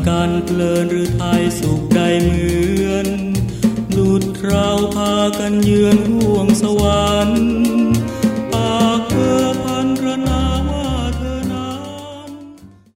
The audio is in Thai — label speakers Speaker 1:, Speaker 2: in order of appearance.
Speaker 1: กันเพลินหรือไทยสุขได้เหมือนดุจเราพากันเยือนห่วงสวรรค์